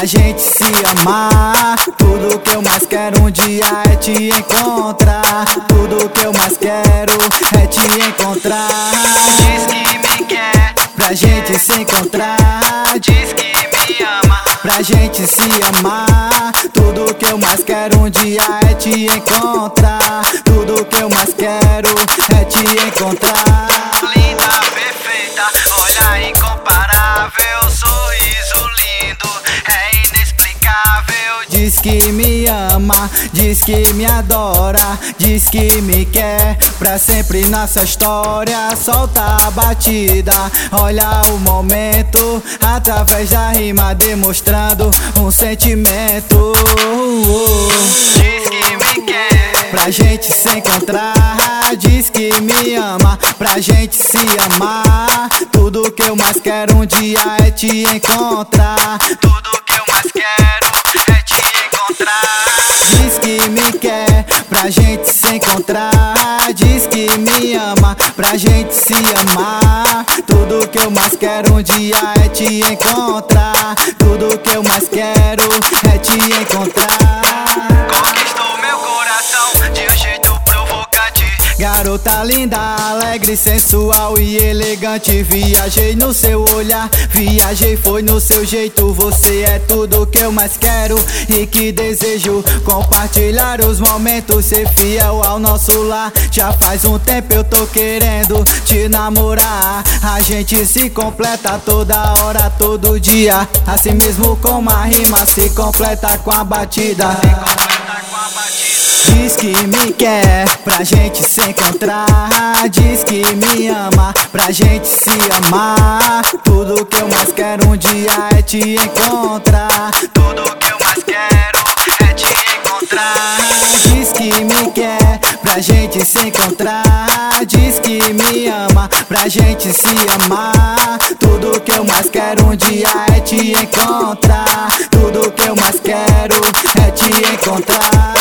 gente se amar. Tudo que eu mais quero um dia é te encontrar. Tudo que eu mais quero é te encontrar. Diz que me quer, Pra gente se encontrar. diz que me ama. Pra gente se amar. Tudo que eu mais quero um dia é te encontrar. Tudo que eu mais quero é te encontrar. Linda, perfeita, olha incomparável, sorriso lindo, é inexplicável. Diz que me ama, diz que me adora, diz que me quer pra sempre nossa história. Solta a batida, olha o momento, através da rima demonstrando um sentimento. Diz que me quer, Pra gente se encontrar, diz que me ama, pra gente se amar. Tudo que eu mais quero um dia é te encontrar. tudo que eu mais quero é te encontrar. Diz que me quer, pra gente se encontrar. Diz que me ama, pra gente se amar. Tudo que eu mais quero um dia é te encontrar. Tudo que eu mais quero é te encontrar. Conquistou meu coração de um jeito provocante. Garota linda, alegre, sensual e elegante. Viajei no seu olhar, viajei foi no seu jeito. Você é tudo que eu mais quero e que desejo compartilhar os momentos, ser fiel ao nosso lar. Já faz um tempo eu tô querendo te namorar. A gente se completa toda hora, todo dia. Assim mesmo como a rima se completa com a batida. Completa com a batida. Diz que me quer, pra gente se encontrar. Diz que me ama, pra gente se amar. Tudo que eu mais quero um dia é te encontrar. Tudo que eu mais quero é te encontrar. Diz que me quer, pra gente se encontrar. Diz que me ama, pra gente se amar. Tudo que eu mais quero um dia é te encontrar. Tudo que eu mais quero é te encontrar.